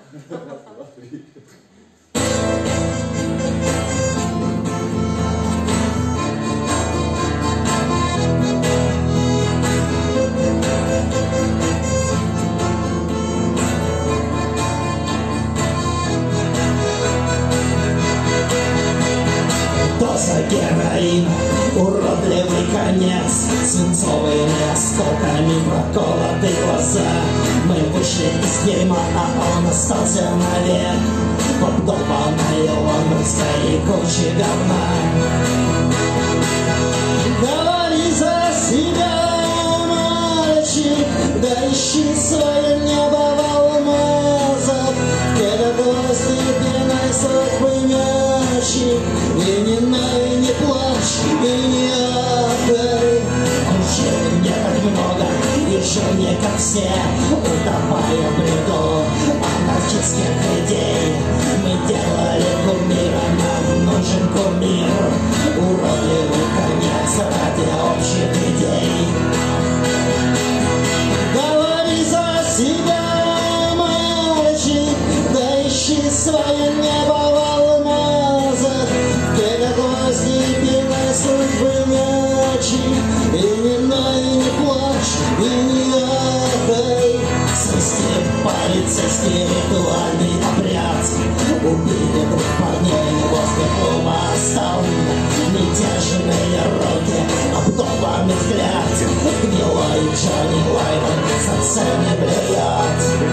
Доза героина, уродливый конец, свинцовыми осколками проколоты глаза. Мы вышли из дерьма, а он остался навек, поддолбанной лондонской кучи говна. Говори за себя, мальчик, да ищи свое небо в алмазах, где гвозди пеной судьбы мячик. И не ной, не плачь, и не ахай. Он жил не так много, и жил не как все, утопая в бреду анархистских идей. Мы делали кумира, нам нужен кумир, уродливый конец ради общих идей. Говори за себя, мальчик, да ищи свое небо в алмазах, гвозди пеной судьбы мячик. И не ной, не плачь, и не ахай. Свести полицейский ритуальный обряд, убили двух парней возле клуба «Астон». Мятежные руки, обдолбанный взгляд, гнилой Джонни Лайман за цены блюет.